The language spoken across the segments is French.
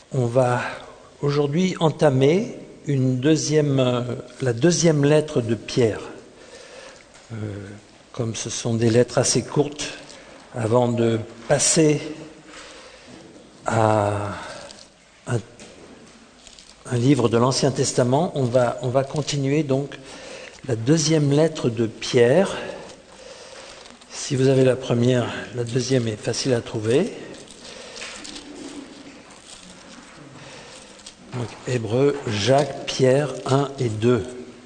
On va aujourd'hui entamer la deuxième lettre de Pierre. Comme ce sont des lettres assez courtes, avant de passer à un livre de l'Ancien Testament, on va continuer donc la deuxième lettre de Pierre. Si vous avez la première, la deuxième est facile à trouver. Donc, Hébreux, Jacques, Pierre 1 et 2.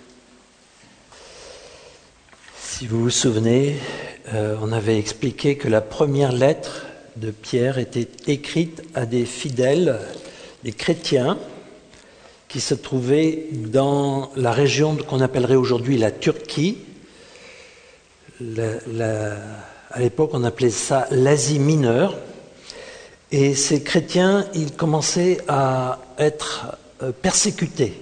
Si vous vous souvenez, on avait expliqué que la première lettre de Pierre était écrite à des fidèles, des chrétiens, qui se trouvaient dans la région qu'on appellerait aujourd'hui la Turquie. À l'époque, on appelait ça l'Asie mineure. Et ces chrétiens, ils commençaient à être persécutés.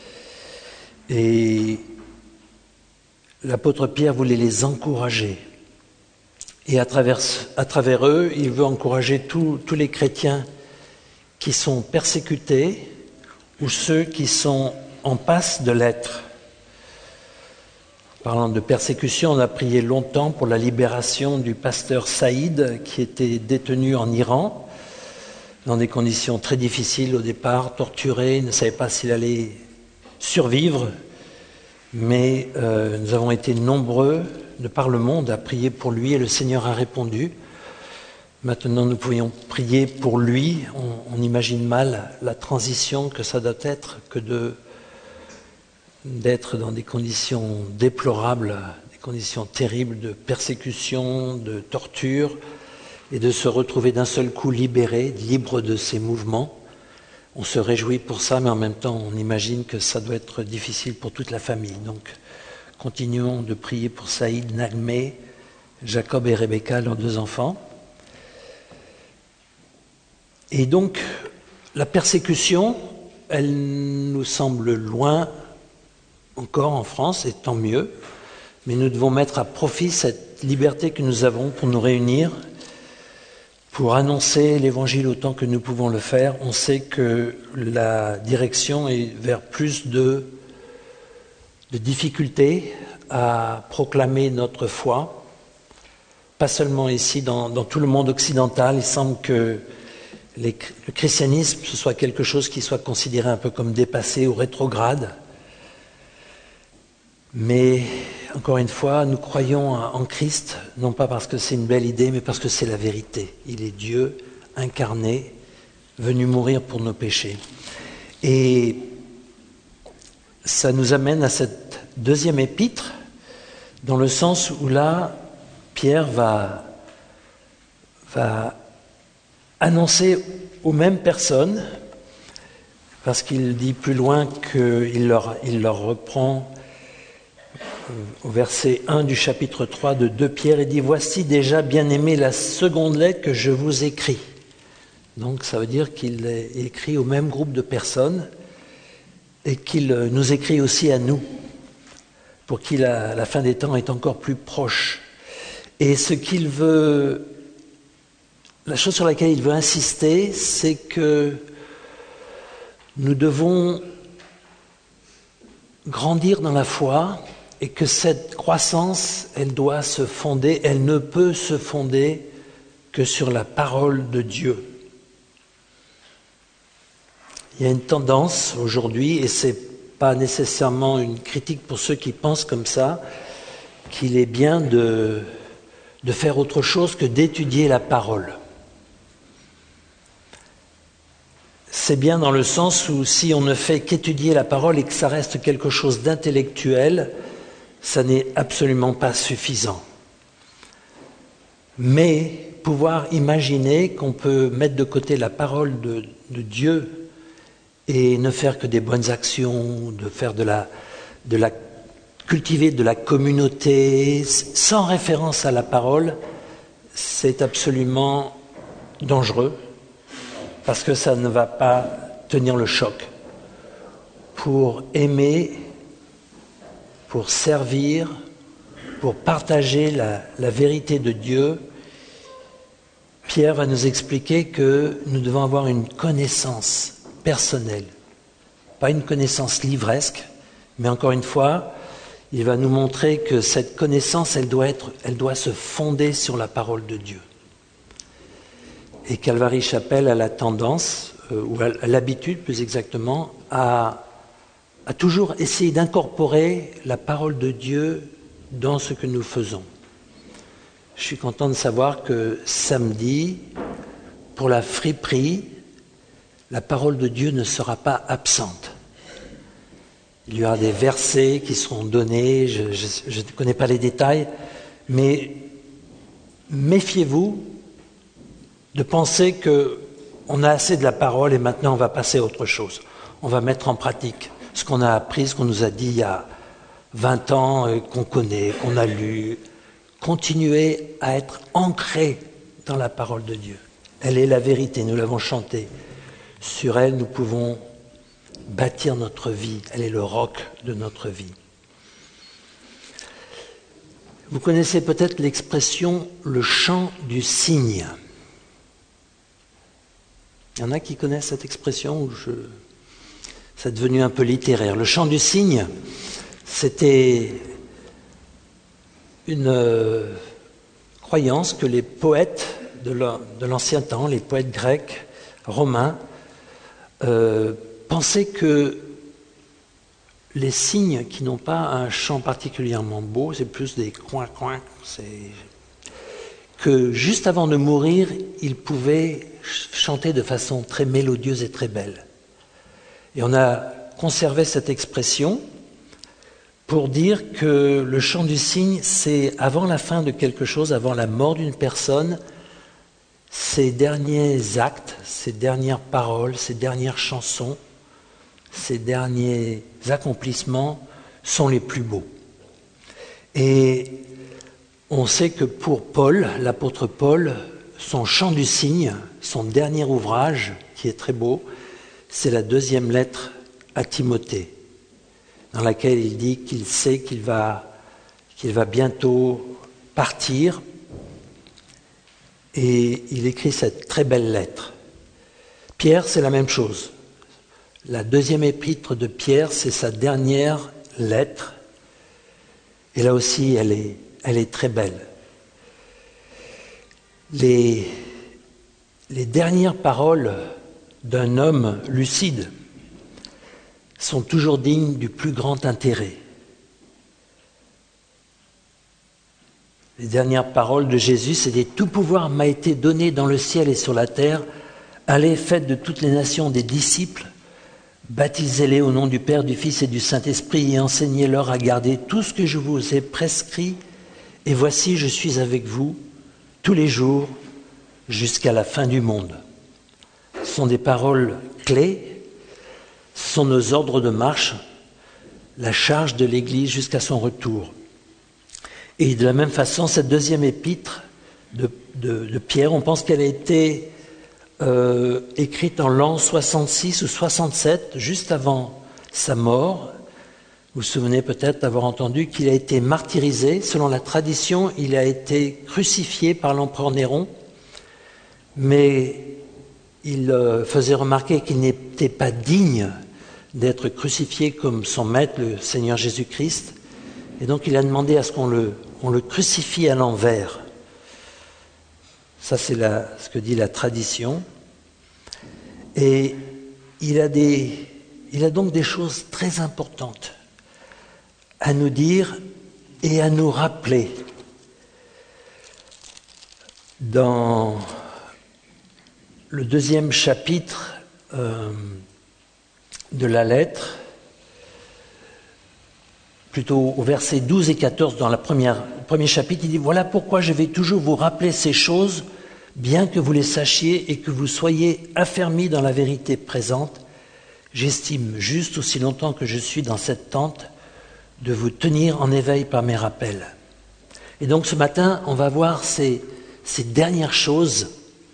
Et l'apôtre Pierre voulait les encourager. Et à travers eux, il veut encourager tous les chrétiens qui sont persécutés ou ceux qui sont en passe de l'être. Parlant de persécution, on a prié longtemps pour la libération du pasteur Saïd qui était détenu en Iran dans des conditions très difficiles au départ, torturé, il ne savait pas s'il allait survivre, mais nous avons été nombreux de par le monde à prier pour lui et le Seigneur a répondu. Maintenant, nous pouvions prier pour lui. On imagine mal la transition que ça doit être que d'être dans des conditions déplorables, des conditions terribles de persécution, de torture, et de se retrouver d'un seul coup libéré, libre de ses mouvements. On se réjouit pour ça, mais en même temps, on imagine que ça doit être difficile pour toute la famille. Donc, continuons de prier pour Saïd, Nagmé, Jacob et Rebecca, leurs deux enfants. Et donc, la persécution, elle nous semble loin encore en France, et tant mieux, mais nous devons mettre à profit cette liberté que nous avons pour nous réunir, pour annoncer l'Évangile autant que nous pouvons le faire. On sait que la direction est vers plus de difficultés à proclamer notre foi, pas seulement ici, dans tout le monde occidental. Il semble que le christianisme, ce soit quelque chose qui soit considéré un peu comme dépassé ou rétrograde. Mais, encore une fois, nous croyons en Christ, non pas parce que c'est une belle idée, mais parce que c'est la vérité. Il est Dieu incarné, venu mourir pour nos péchés. Et ça nous amène à cette deuxième épître, dans le sens où là, Pierre va annoncer aux mêmes personnes, parce qu'il dit plus loin qu'il leur reprend au verset 1 du chapitre 3 de 2 Pierre, il dit « Voici déjà, bien-aimés, la seconde lettre que je vous écris. » Donc ça veut dire qu'il écrit au même groupe de personnes et qu'il nous écrit aussi à nous, pour qui la fin des temps est encore plus proche. Et ce qu'il veut, la chose sur laquelle il veut insister, c'est que nous devons grandir dans la foi, et que cette croissance, elle doit se fonder, elle ne peut se fonder que sur la parole de Dieu. Il y a une tendance aujourd'hui, et ce n'est pas nécessairement une critique pour ceux qui pensent comme ça, qu'il est bien de faire autre chose que d'étudier la parole. C'est bien dans le sens où si on ne fait qu'étudier la parole et que ça reste quelque chose d'intellectuel, ça n'est absolument pas suffisant. Mais pouvoir imaginer qu'on peut mettre de côté la parole de Dieu et ne faire que des bonnes actions, de faire cultiver de la communauté sans référence à la parole, c'est absolument dangereux parce que ça ne va pas tenir le choc. Pour aimer, pour servir, pour partager la vérité de Dieu, Pierre va nous expliquer que nous devons avoir une connaissance personnelle. Pas une connaissance livresque, mais encore une fois, il va nous montrer que cette connaissance, elle doit se fonder sur la parole de Dieu. Et Calvary Chapel a la tendance, ou à l'habitude plus exactement, à toujours essayer d'incorporer la parole de Dieu dans ce que nous faisons. Je suis content de savoir que samedi, pour la friperie, la parole de Dieu ne sera pas absente. Il y aura des versets qui seront donnés, je ne connais pas les détails, mais méfiez-vous de penser qu'on a assez de la parole et maintenant on va passer à autre chose. On va mettre en pratique ce qu'on a appris, ce qu'on nous a dit il y a 20 ans, qu'on connaît, qu'on a lu. Continuez à être ancrés dans la parole de Dieu. Elle est la vérité, nous l'avons chanté. Sur elle, nous pouvons bâtir notre vie. Elle est le roc de notre vie. Vous connaissez peut-être l'expression « le chant du cygne ». Il y en a qui connaissent cette expression, c'est devenu un peu littéraire. Le chant du cygne, c'était une croyance que les poètes de l'ancien temps, les poètes grecs, romains, pensaient que les cygnes qui n'ont pas un chant particulièrement beau, c'est plus des coins-coins, que juste avant de mourir, ils pouvaient chanter de façon très mélodieuse et très belle. Et on a conservé cette expression pour dire que le chant du cygne, c'est avant la fin de quelque chose, avant la mort d'une personne, ses derniers actes, ses dernières paroles, ses dernières chansons, ses derniers accomplissements sont les plus beaux. Et on sait que pour Paul, l'apôtre Paul, son chant du cygne, son dernier ouvrage, qui est très beau, c'est la 2e lettre à Timothée, dans laquelle il dit qu'il sait qu'il va bientôt partir, et il écrit cette très belle lettre. Pierre, c'est la même chose. La 2e épître de Pierre, c'est sa dernière lettre, et là aussi, elle est très belle. Les dernières paroles d'un homme lucide sont toujours dignes du plus grand intérêt. Les dernières paroles de Jésus, c'était « Tout pouvoir m'a été donné dans le ciel et sur la terre. Allez, faites de toutes les nations des disciples, baptisez-les au nom du Père, du Fils et du Saint-Esprit et enseignez-leur à garder tout ce que je vous ai prescrit. Et voici, je suis avec vous tous les jours jusqu'à la fin du monde. » Ce sont des paroles clés, ce sont nos ordres de marche, la charge de l'Église jusqu'à son retour. Et de la même façon, cette 2e épître de Pierre, on pense qu'elle a été écrite en l'an 66 ou 67, juste avant sa mort. Vous vous souvenez peut-être d'avoir entendu qu'il a été martyrisé. Selon la tradition, il a été crucifié par l'empereur Néron, mais il faisait remarquer qu'il n'était pas digne d'être crucifié comme son maître, le Seigneur Jésus-Christ. Et donc il a demandé à ce qu'on le crucifie à l'envers. Ça, c'est ce que dit la tradition. Et il a donc des choses très importantes à nous dire et à nous rappeler. Dans le 2e chapitre de la lettre, plutôt au verset 12 et 14 dans le premier chapitre, il dit « Voilà pourquoi je vais toujours vous rappeler ces choses, bien que vous les sachiez et que vous soyez affermis dans la vérité présente. J'estime juste, aussi longtemps que je suis dans cette tente, de vous tenir en éveil par mes rappels. » Et donc ce matin, on va voir ces dernières choses,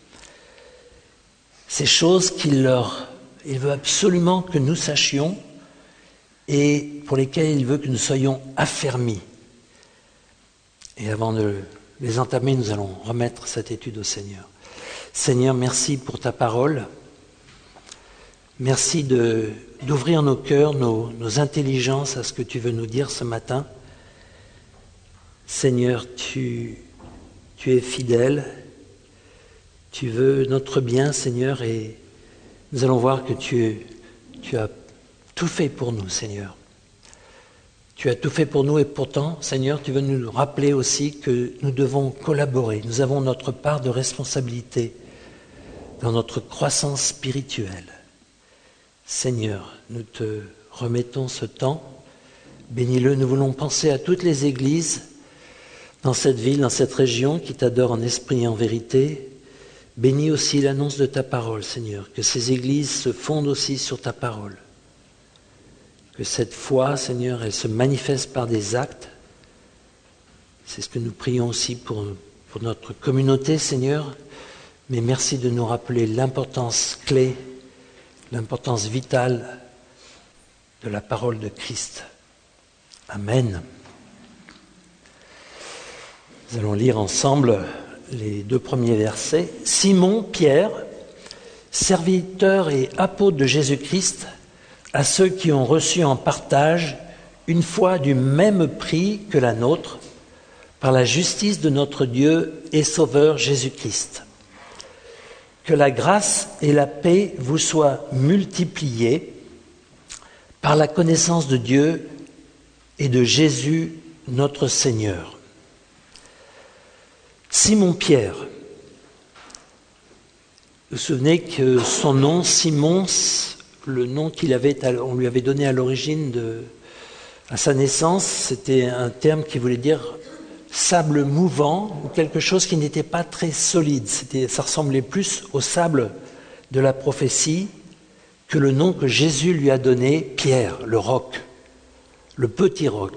ces choses qu'il veut absolument que nous sachions et pour lesquelles il veut que nous soyons affermis. Et avant de les entamer, nous allons remettre cette étude au Seigneur. Seigneur, merci pour ta parole. Merci d'ouvrir nos cœurs, nos intelligences à ce que tu veux nous dire ce matin. Seigneur, tu es fidèle, tu veux notre bien, Seigneur, et nous allons voir que tu as tout fait pour nous, Seigneur. Tu as tout fait pour nous et pourtant, Seigneur, tu veux nous rappeler aussi que nous devons collaborer. Nous avons notre part de responsabilité dans notre croissance spirituelle. Seigneur, nous te remettons ce temps. Bénis-le. Nous voulons penser à toutes les églises dans cette ville, dans cette région qui t'adorent en esprit et en vérité. Bénis aussi l'annonce de ta parole, Seigneur. Que ces églises se fondent aussi sur ta parole. Que cette foi, Seigneur, elle se manifeste par des actes. C'est ce que nous prions aussi pour notre communauté, Seigneur. Mais merci de nous rappeler l'importance clé, l'importance vitale de la parole de Christ. Amen. Nous allons lire ensemble les 2 premiers versets. Simon, Pierre, serviteur et apôtre de Jésus-Christ, à ceux qui ont reçu en partage une foi du même prix que la nôtre, par la justice de notre Dieu et Sauveur Jésus-Christ. Que la grâce et la paix vous soient multipliées par la connaissance de Dieu et de Jésus notre Seigneur. Simon-Pierre. Vous vous souvenez que son nom, Simon, le nom on lui avait donné à l'origine à sa naissance, c'était un terme qui voulait dire sable mouvant ou quelque chose qui n'était pas très solide. Ça ressemblait plus au sable de la prophétie que le nom que Jésus lui a donné, Pierre, le roc, le petit roc.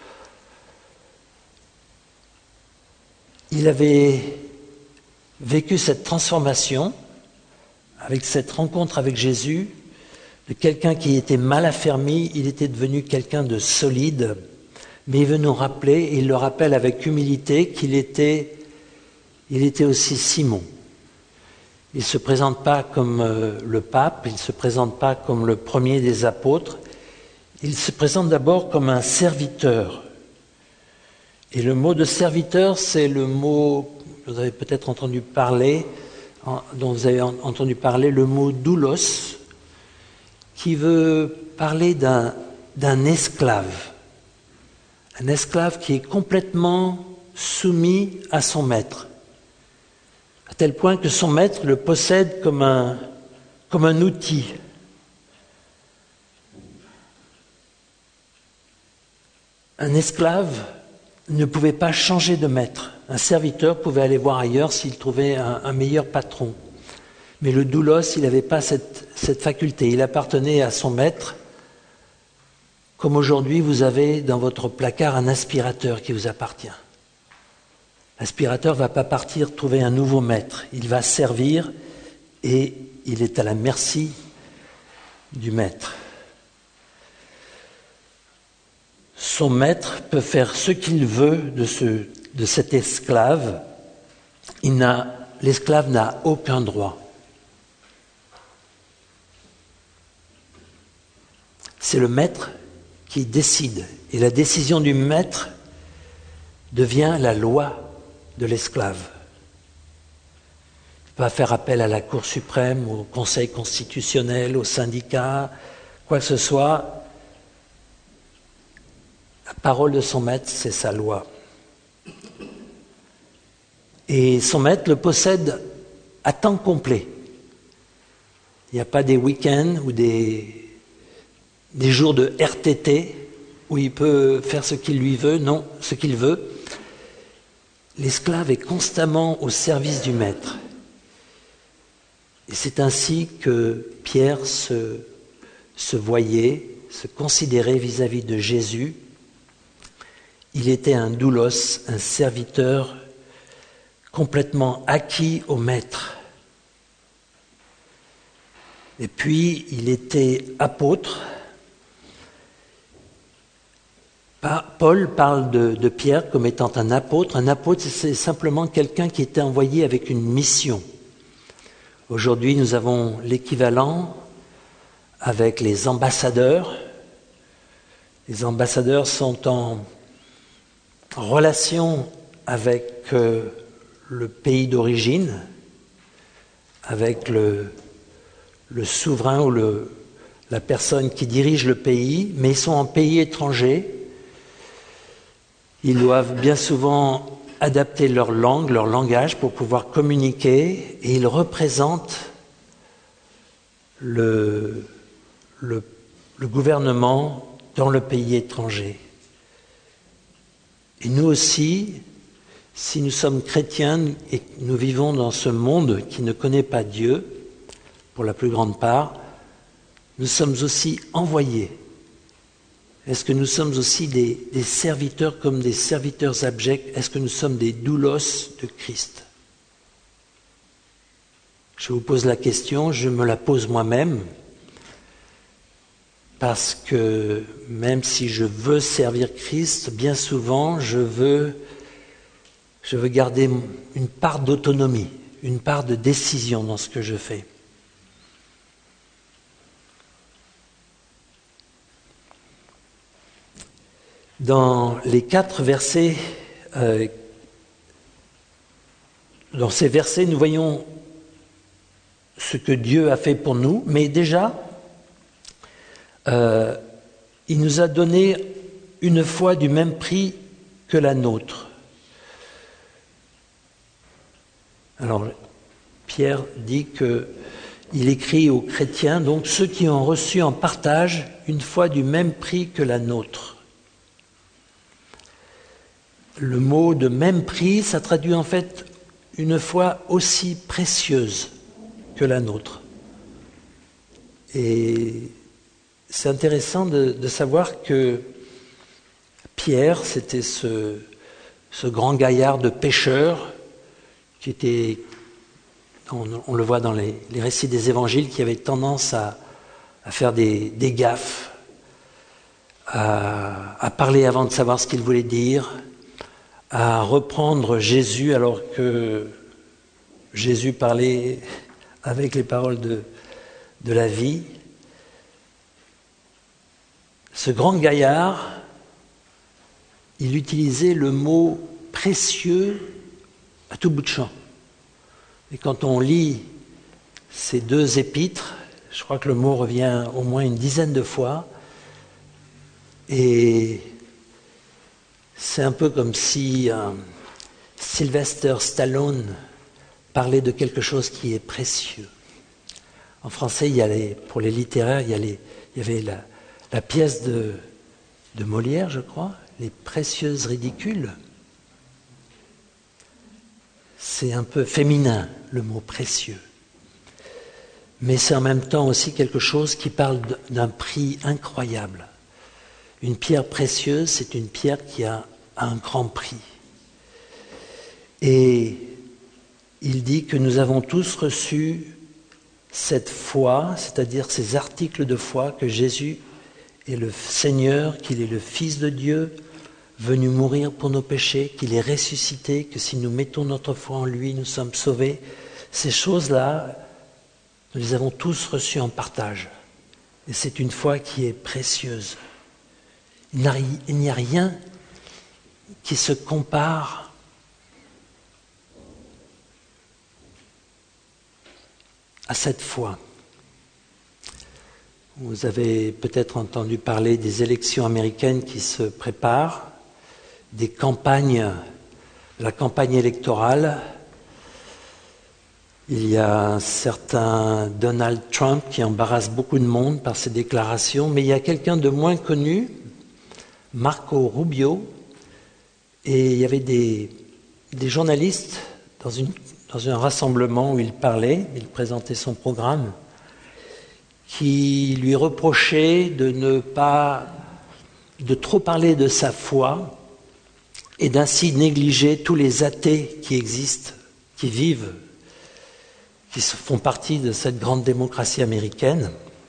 Il avait vécu cette transformation avec cette rencontre avec Jésus. De quelqu'un qui était mal affermi, il était devenu quelqu'un de solide, mais il veut nous rappeler, et il le rappelle avec humilité, qu'il était aussi Simon. Il ne se présente pas comme le pape, il ne se présente pas comme le premier des apôtres, il se présente d'abord comme un serviteur. Et le mot de serviteur, c'est le mot, vous avez peut-être entendu parler, dont vous avez entendu parler, le mot doulos, qui veut parler d'un esclave. Un esclave qui est complètement soumis à son maître, à tel point que son maître le possède comme un outil. Un esclave ne pouvait pas changer de maître. Un serviteur pouvait aller voir ailleurs s'il trouvait un meilleur patron. Mais le doulos, il n'avait pas cette faculté. Il appartenait à son maître. Comme aujourd'hui, vous avez dans votre placard un aspirateur qui vous appartient. L'aspirateur ne va pas partir trouver un nouveau maître. Il va servir et il est à la merci du maître. Son maître peut faire ce qu'il veut de cet esclave. L'esclave n'a aucun droit. C'est le maître qui décide. Et la décision du maître devient la loi de l'esclave. Il ne peut pas faire appel à la Cour suprême, au Conseil constitutionnel, au syndicat, quoi que ce soit. La parole de son maître, c'est sa loi. Et son maître le possède à temps complet. Il n'y a pas des week-ends ou des jours de RTT où il peut faire ce qu'il lui veut, non, ce qu'il veut. L'esclave est constamment au service du maître. Et c'est ainsi que Pierre se voyait, se considérait vis-à-vis de Jésus. Il était un doulos, un serviteur complètement acquis au maître. Et puis, il était apôtre. Paul parle de Pierre comme étant un apôtre. Un apôtre, c'est simplement quelqu'un qui était envoyé avec une mission. Aujourd'hui, nous avons l'équivalent avec les ambassadeurs. Les ambassadeurs sont en relation avec le pays d'origine, avec le souverain ou la personne qui dirige le pays, mais ils sont en pays étranger. Ils doivent bien souvent adapter leur langue, leur langage pour pouvoir communiquer, et ils représentent le gouvernement dans le pays étranger. Et nous aussi, si nous sommes chrétiens et que nous vivons dans ce monde qui ne connaît pas Dieu, pour la plus grande part, nous sommes aussi envoyés. Est-ce que nous sommes aussi des serviteurs comme des serviteurs abjects? Est-ce que nous sommes des doulos de Christ? Je vous pose la question, je me la pose moi-même, parce que même si je veux servir Christ, bien souvent je veux garder une part d'autonomie, une part de décision dans ce que je fais. Dans les 4 versets, dans ces versets, nous voyons ce que Dieu a fait pour nous, mais déjà, il nous a donné une foi du même prix que la nôtre. Alors, Pierre dit qu'il écrit aux chrétiens, donc ceux qui ont reçu en partage une foi du même prix que la nôtre. Le mot de même prix, ça traduit en fait une foi aussi précieuse que la nôtre. Et c'est intéressant de savoir que Pierre, c'était ce grand gaillard de pêcheur qui était, on le voit dans les récits des évangiles, qui avait tendance à faire des gaffes, à parler avant de savoir ce qu'il voulait dire, à reprendre Jésus alors que Jésus parlait avec les paroles de la vie. Ce grand gaillard, il utilisait le mot précieux à tout bout de champ. Et quand on lit ces 2 épîtres, je crois que le mot revient au moins une dizaine de fois, et c'est un peu comme si Sylvester Stallone parlait de quelque chose qui est précieux. En français, pour les littéraires, il y avait la pièce de Molière, je crois, Les Précieuses Ridicules. C'est un peu féminin, le mot précieux. Mais c'est en même temps aussi quelque chose qui parle d'un prix incroyable. Une pierre précieuse, c'est une pierre qui a un grand prix. Et il dit que nous avons tous reçu cette foi, c'est-à-dire ces articles de foi, que Jésus est le Seigneur, qu'il est le Fils de Dieu, venu mourir pour nos péchés, qu'il est ressuscité, que si nous mettons notre foi en lui, nous sommes sauvés. Ces choses-là, nous les avons tous reçues en partage. Et c'est une foi qui est précieuse. Il n'y a rien qui se compare à cette foi. Vous avez peut-être entendu parler des élections américaines qui se préparent, des campagnes, la campagne électorale. Il y a un certain Donald Trump qui embarrasse beaucoup de monde par ses déclarations, mais il y a quelqu'un de moins connu, Marco Rubio, et il y avait des journalistes dans un rassemblement où il parlait, il présentait son programme, qui lui reprochaient de trop parler de sa foi et d'ainsi négliger tous les athées qui existent, qui vivent, qui font partie de cette grande démocratie américaine.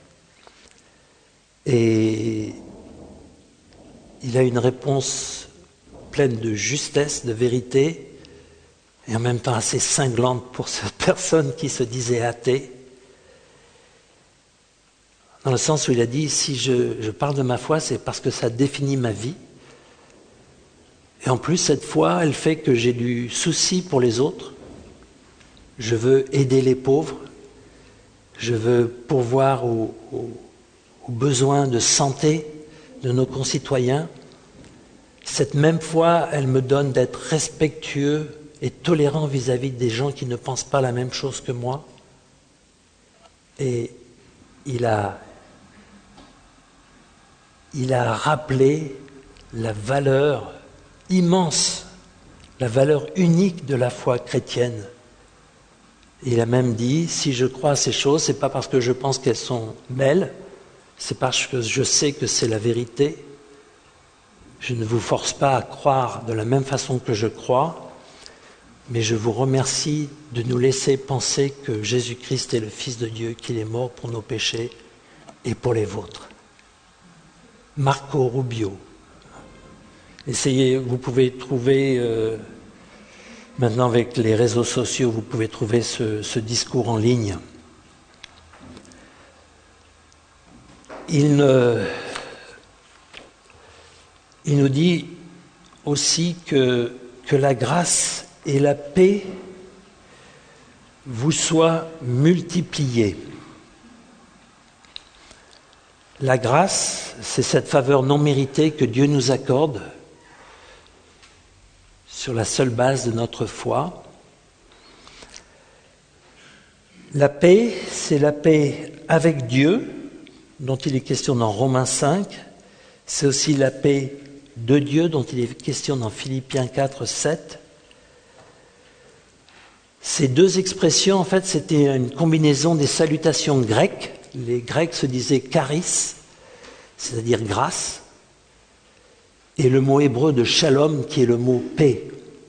Et il a une réponse pleine de justesse, de vérité, et en même temps assez cinglante pour cette personne qui se disait athée. dans le sens où il a dit, si je parle de ma foi, c'est parce que ça définit ma vie. Et en plus, cette foi, elle fait que j'ai du souci pour les autres. Je veux aider les pauvres. Je veux pourvoir aux besoins de santé de nos concitoyens. Cette même foi, elle me donne d'être respectueux et tolérant vis-à-vis des gens qui ne pensent pas la même chose que moi. Et il a rappelé la valeur immense, la valeur unique de la foi chrétienne. Il a même dit, si je crois à ces choses, c'est pas parce que je pense qu'elles sont belles, c'est parce que je sais que c'est la vérité. Je ne vous force pas à croire de la même façon que je crois, mais je vous remercie de nous laisser penser que Jésus-Christ est le Fils de Dieu, qu'il est mort pour nos péchés et pour les vôtres. Marco Rubio. Essayez, vous pouvez trouver, maintenant avec les réseaux sociaux, vous pouvez trouver ce discours en ligne. Il nous dit aussi que la grâce et la paix vous soient multipliées. La grâce, c'est cette faveur non méritée que Dieu nous accorde sur la seule base de notre foi. La paix, c'est la paix avec Dieu, dont il est question dans Romains 5. C'est aussi la paix de Dieu, dont il est question dans Philippiens 4, 7. Ces deux expressions, en fait, c'était une combinaison des salutations grecques. Les Grecs se disaient charis, c'est-à-dire grâce, et le mot hébreu de shalom, qui est le mot paix.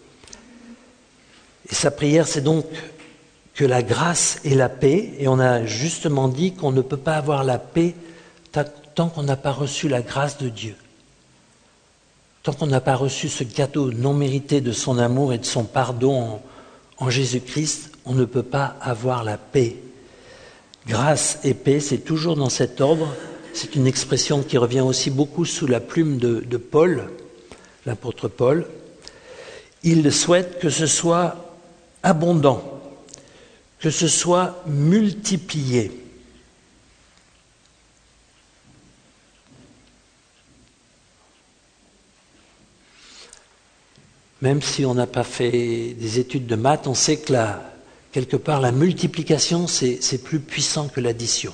Et sa prière, c'est donc que la grâce et la paix, et on a justement dit qu'on ne peut pas avoir la paix tant qu'on n'a pas reçu la grâce de Dieu. Tant qu'on n'a pas reçu ce cadeau non mérité de son amour et de son pardon en Jésus-Christ, on ne peut pas avoir la paix. Grâce et paix, c'est toujours dans cet ordre. C'est une expression qui revient aussi beaucoup sous la plume de Paul, l'apôtre Paul. Il souhaite que ce soit abondant, que ce soit multiplié. Même si on n'a pas fait des études de maths, on sait que quelque part, la multiplication, c'est plus puissant que l'addition.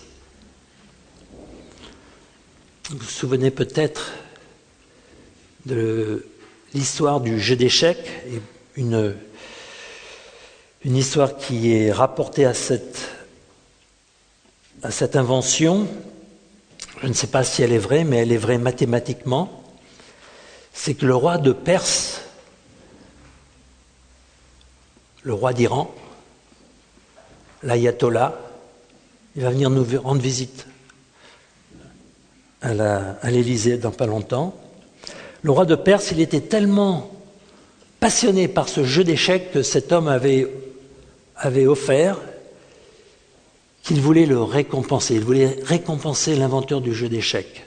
Vous vous souvenez peut-être de l'histoire du jeu d'échecs, et une histoire qui est rapportée à cette invention. Je ne sais pas si elle est vraie, mais elle est vraie mathématiquement. C'est que le roi de Perse, le roi d'Iran, l'ayatollah, il va venir nous rendre visite à l'Élysée dans pas longtemps. Le roi de Perse, il était tellement passionné par ce jeu d'échecs que cet homme avait offert qu'il voulait le récompenser. Il voulait récompenser l'inventeur du jeu d'échecs.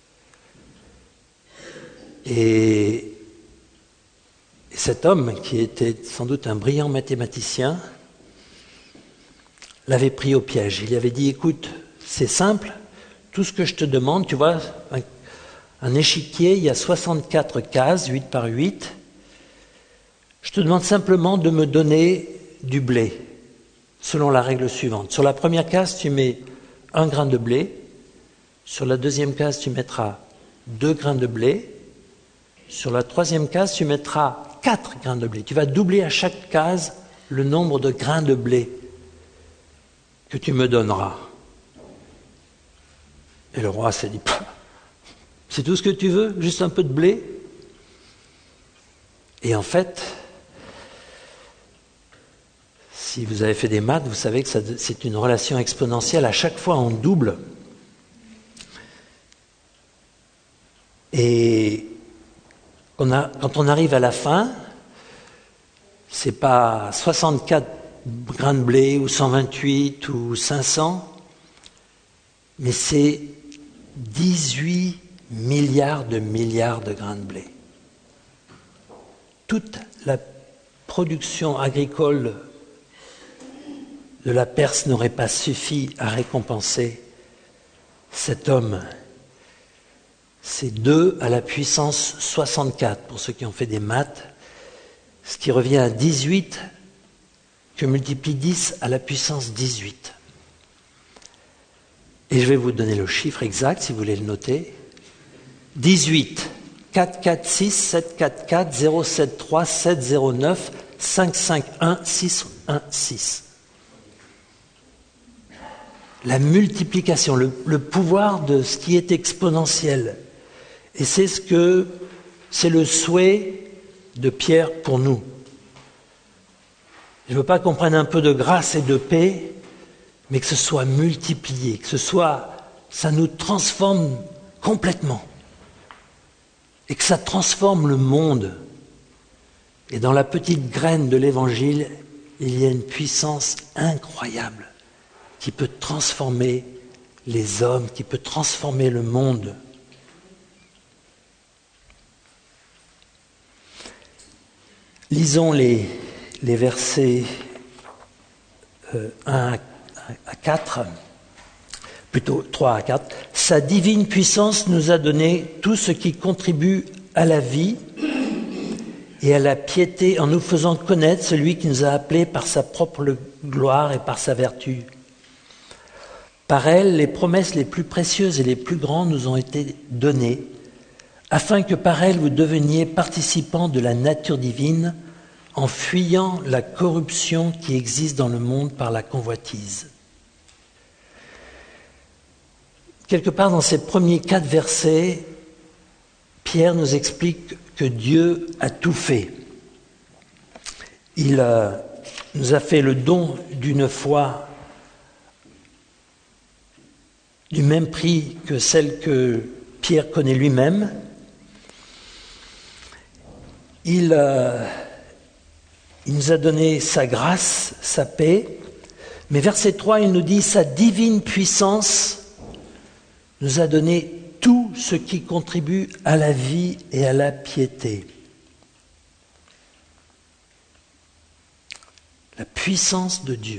Et cet homme, qui était sans doute un brillant mathématicien, l'avait pris au piège. Il lui avait dit, écoute, c'est simple, tout ce que je te demande, tu vois, un échiquier, il y a 64 cases, 8 par 8. Je te demande simplement de me donner du blé, selon la règle suivante. Sur la première case, tu mets 1 grain de blé. Sur la deuxième case, tu mettras 2 grains de blé. Sur la troisième case, tu mettras 4 grains de blé. Tu vas doubler à chaque case le nombre de grains de blé que tu me donneras. Et le roi s'est dit, c'est tout ce que tu veux, juste un peu de blé? Et en fait, si vous avez fait des maths, vous savez que c'est une relation exponentielle. À chaque fois, on double. Et quand on arrive à la fin, c'est pas 64 grains de blé ou 128 ou 500, mais c'est 18 milliards de grains de blé. Toute la production agricole de la Perse n'aurait pas suffi à récompenser cet homme. C'est 2 à la puissance 64, pour ceux qui ont fait des maths, ce qui revient à 18, que multiplie 10 à la puissance 18. Et je vais vous donner le chiffre exact, si vous voulez le noter. 18, 4, 4, 6, 7, 4, 4, 0, 7, 3, 7, 0, 9, 5, 5, 1, 6, 1, 6. La multiplication, le pouvoir de ce qui est exponentiel. Et c'est le souhait de Pierre pour nous. Je ne veux pas qu'on prenne un peu de grâce et de paix, mais que ce soit multiplié, ça nous transforme complètement. Et que ça transforme le monde. Et dans la petite graine de l'Évangile, il y a une puissance incroyable qui peut transformer les hommes, qui peut transformer le monde. Lisons les versets 1 à 4, plutôt 3 à 4. « Sa divine puissance nous a donné tout ce qui contribue à la vie et à la piété en nous faisant connaître celui qui nous a appelés par sa propre gloire et par sa vertu. Par elle, les promesses les plus précieuses et les plus grandes nous ont été données, afin que par elle vous deveniez participants de la nature divine, en fuyant la corruption qui existe dans le monde par la convoitise. » Quelque part dans ces premiers 4 versets, Pierre nous explique que Dieu a tout fait. Il nous a fait le don d'une foi du même prix que celle que Pierre connaît lui-même. Il nous a donné sa grâce, sa paix. Mais verset 3, il nous dit « Sa divine puissance nous a donné tout ce qui contribue à la vie et à la piété. » La puissance de Dieu.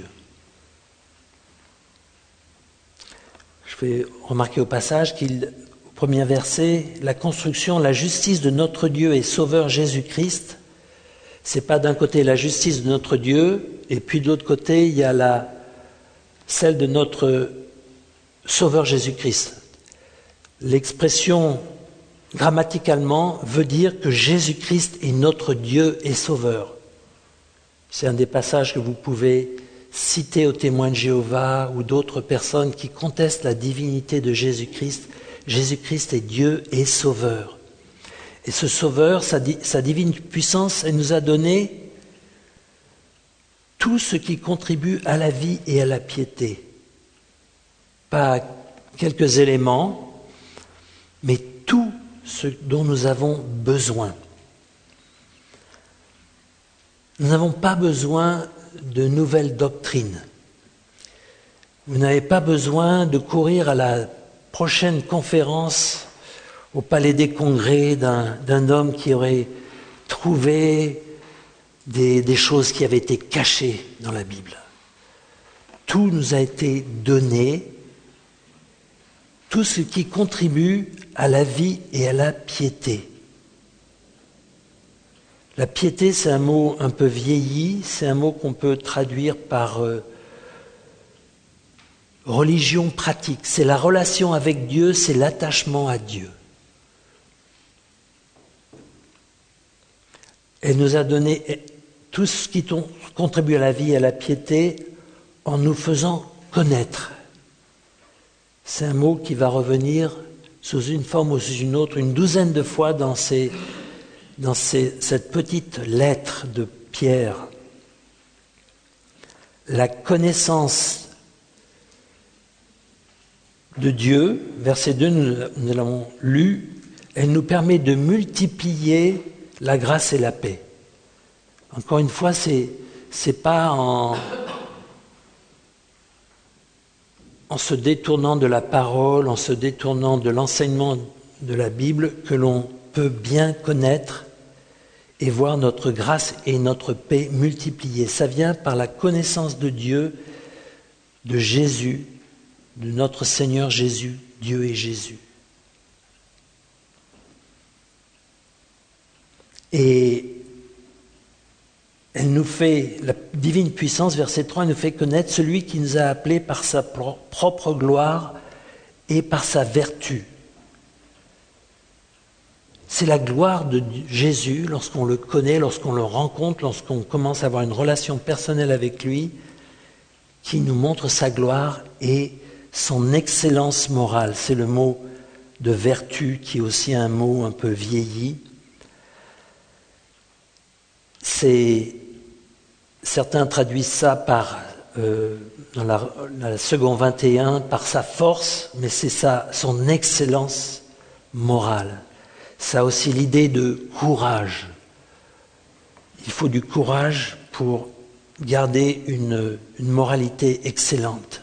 Je fais remarquer au passage au premier verset, la construction, la justice de notre Dieu et Sauveur Jésus-Christ. C'est pas d'un côté la justice de notre Dieu, et puis de l'autre côté, il y a celle de notre Sauveur Jésus-Christ. L'expression grammaticalement veut dire que Jésus-Christ est notre Dieu et Sauveur. C'est un des passages que vous pouvez citer aux témoins de Jéhovah ou d'autres personnes qui contestent la divinité de Jésus-Christ. Jésus-Christ est Dieu et Sauveur. Et ce Sauveur, sa divine puissance, elle nous a donné tout ce qui contribue à la vie et à la piété. Pas quelques éléments, mais tout ce dont nous avons besoin. Nous n'avons pas besoin de nouvelles doctrines. Vous n'avez pas besoin de courir à la prochaine conférence au Palais des Congrès d'un homme qui aurait trouvé des choses qui avaient été cachées dans la Bible. Tout nous a été donné, tout ce qui contribue à la vie et à la piété. La piété, c'est un mot un peu vieilli, c'est un mot qu'on peut traduire par religion pratique. C'est la relation avec Dieu, c'est l'attachement à Dieu. Elle nous a donné tout ce qui contribue à la vie et à la piété en nous faisant connaître. C'est un mot qui va revenir sous une forme ou sous une autre une douzaine de fois dans cette petite lettre de Pierre. La connaissance de Dieu, verset 2, nous l'avons lu, elle nous permet de multiplier la grâce et la paix. Encore une fois, c'est pas en se détournant de la parole, en se détournant de l'enseignement de la Bible, que l'on peut bien connaître et voir notre grâce et notre paix multipliées. Ça vient par la connaissance de Dieu, de Jésus, de notre Seigneur Jésus, Dieu et Jésus. Et elle nous fait, la divine puissance, verset 3, nous fait connaître celui qui nous a appelés par sa propre gloire et par sa vertu. C'est la gloire de Jésus, lorsqu'on le connaît, lorsqu'on le rencontre, lorsqu'on commence à avoir une relation personnelle avec lui, qui nous montre sa gloire et son excellence morale. C'est le mot de vertu qui est aussi un mot un peu vieilli. Certains traduisent ça par, dans la seconde 21, par sa force, mais c'est son excellence morale. Ça a aussi l'idée de courage. Il faut du courage pour garder une moralité excellente.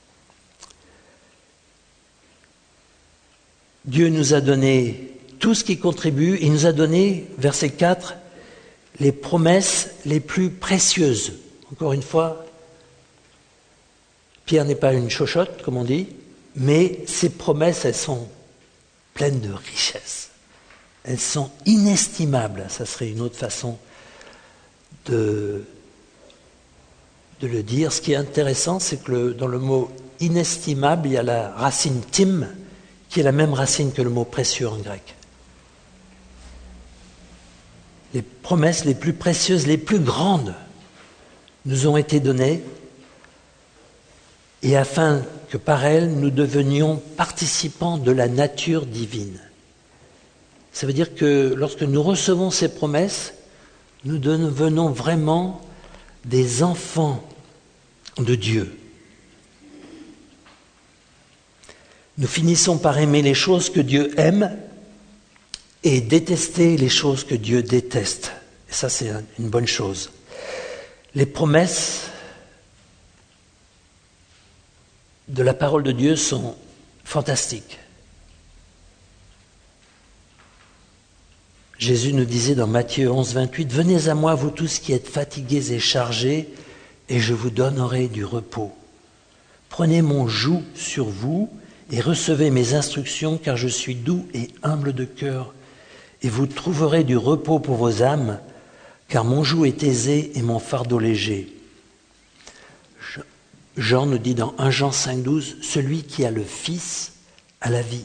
Dieu nous a donné tout ce qui contribue. Il nous a donné, verset 4, les promesses les plus précieuses. Encore une fois, Pierre n'est pas une chochotte, comme on dit, mais ces promesses, elles sont pleines de richesse. Elles sont inestimables. Ça serait une autre façon de le dire. Ce qui est intéressant, c'est que dans le mot inestimable, il y a la racine tim, qui est la même racine que le mot précieux en grec. Les promesses les plus précieuses, les plus grandes, nous ont été données, et afin que par elles, nous devenions participants de la nature divine. Ça veut dire que lorsque nous recevons ces promesses, nous devenons vraiment des enfants de Dieu. Nous finissons par aimer les choses que Dieu aime et détester les choses que Dieu déteste. Et ça, c'est une bonne chose. Les promesses de la parole de Dieu sont fantastiques. Jésus nous disait dans Matthieu 11, 28, « Venez à moi, vous tous qui êtes fatigués et chargés, et je vous donnerai du repos. Prenez mon joug sur vous et recevez mes instructions, car je suis doux et humble de cœur, et vous trouverez du repos pour vos âmes, car mon joug est aisé et mon fardeau léger. » Jean nous dit dans 1 Jean 5, 12, « Celui qui a le Fils a la vie. »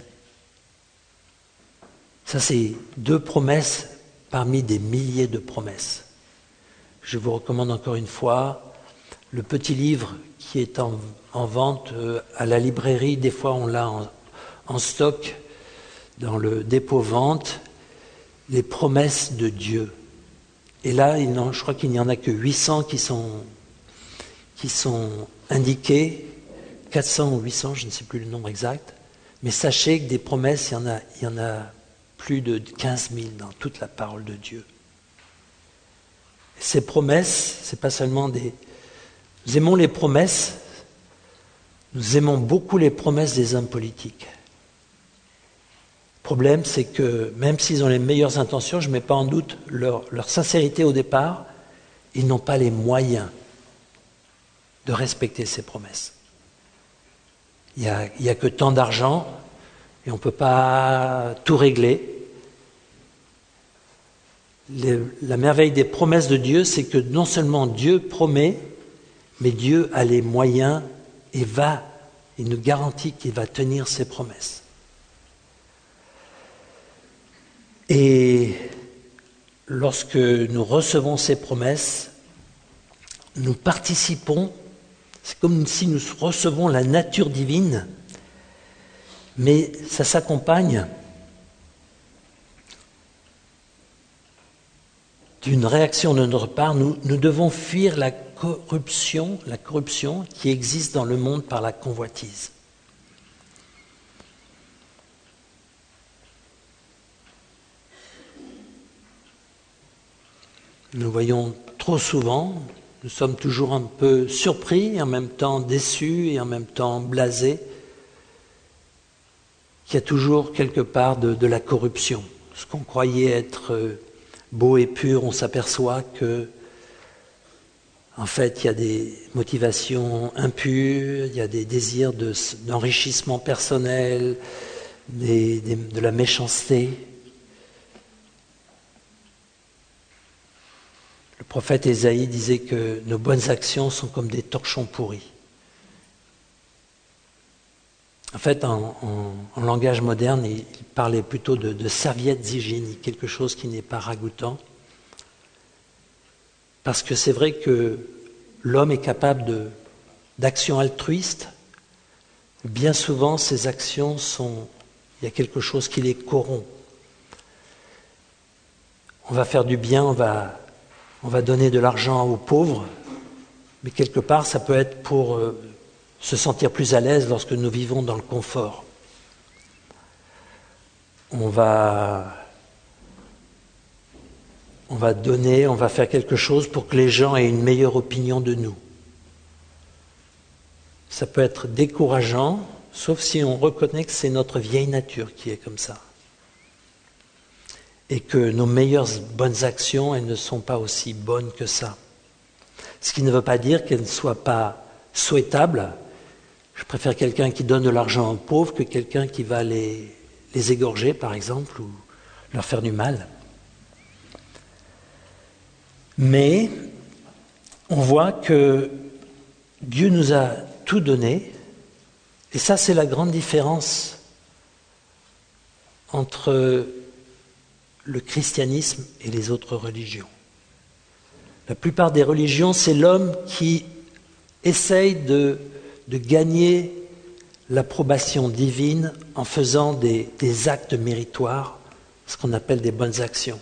Ça, c'est 2 promesses parmi des milliers de promesses. Je vous recommande encore une fois le petit livre qui est en vente à la librairie. Des fois, on l'a en stock dans le dépôt vente. Les promesses de Dieu. Et là, je crois qu'il n'y en a que 800 qui sont indiquées. 400 ou 800, je ne sais plus le nombre exact. Mais sachez que des promesses, il y en a plus de 15 000 dans toute la parole de Dieu. Et ces promesses, c'est pas seulement des... Nous aimons les promesses, nous aimons beaucoup les promesses des hommes politiques. Le problème, c'est que même s'ils ont les meilleures intentions, je ne mets pas en doute leur sincérité au départ, ils n'ont pas les moyens de respecter ces promesses. Il n'y a que tant d'argent, et on ne peut pas tout régler. La merveille des promesses de Dieu, c'est que non seulement Dieu promet, mais Dieu a les moyens et il nous garantit qu'il va tenir ses promesses. Et lorsque nous recevons ces promesses, nous participons, c'est comme si nous recevons la nature divine, mais ça s'accompagne d'une réaction de notre part. Nous devons fuir la corruption qui existe dans le monde par la convoitise. Nous voyons trop souvent Nous sommes toujours un peu surpris, et en même temps déçus et en même temps blasés qu'il y a toujours quelque part de la corruption. Ce qu'on croyait être beau et pur, on s'aperçoit que en fait, il y a des motivations impures, il y a des désirs d'enrichissement personnel, de la méchanceté. Le prophète Ésaïe disait que nos bonnes actions sont comme des torchons pourris. En fait, en langage moderne, il parlait plutôt de serviettes hygiéniques, quelque chose qui n'est pas ragoûtant. Parce que c'est vrai que l'homme est capable d'actions altruistes. Bien souvent, ces actions il y a quelque chose qui les corrompt. On va faire du bien, on va donner de l'argent aux pauvres, mais quelque part, ça peut être pour se sentir plus à l'aise lorsque nous vivons dans le confort. On va donner, on va faire quelque chose pour que les gens aient une meilleure opinion de nous. Ça peut être décourageant, sauf si on reconnaît que c'est notre vieille nature qui est comme ça. Et que nos meilleures bonnes actions, elles ne sont pas aussi bonnes que ça. Ce qui ne veut pas dire qu'elles ne soient pas souhaitables. Je préfère quelqu'un qui donne de l'argent aux pauvres que quelqu'un qui va les égorger, par exemple, ou leur faire du mal. Mais on voit que Dieu nous a tout donné, et ça c'est la grande différence entre le christianisme et les autres religions. La plupart des religions, c'est l'homme qui essaye de gagner l'approbation divine en faisant des actes méritoires, ce qu'on appelle des bonnes actions.